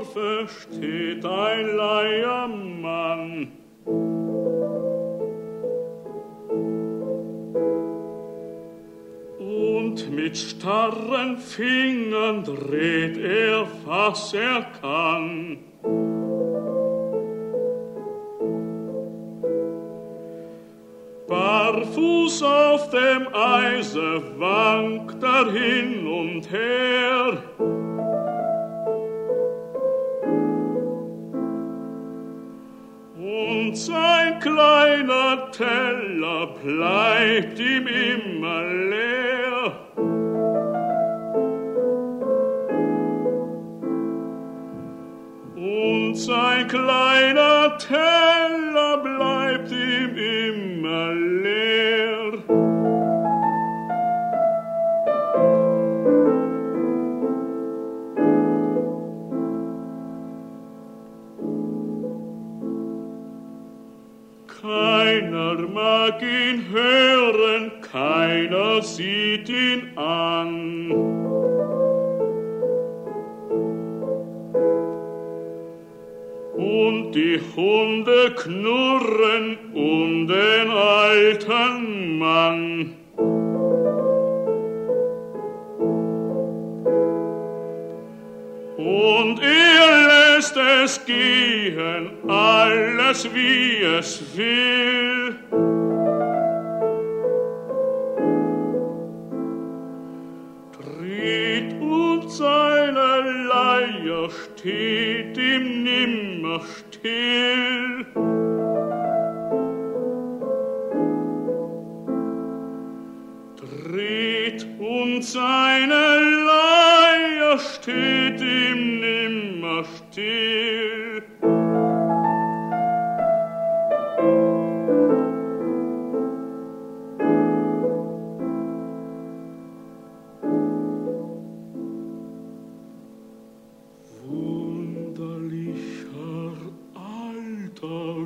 Dorfe steht ein Leiermann. Und mit starren Fingern dreht was er kann. Barfuß auf dem Eise wankt hin und her. Und sein kleiner Teller bleibt ihm immer leer. Und sein kleiner Teller bleibt ihm immer leer. Keiner mag ihn hören, keiner sieht ihn an. Und die Hunde knurren den alten Mann. Und lässt es gehen, alles wie es will. Tritt und seine Leier steht ihm nimmer still. Tritt und seine Leier steht ihm nimmer still. Wunderlicher Alter,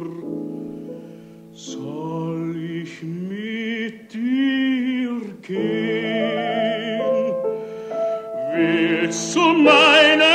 soll ich mit dir gehen? Willst du meine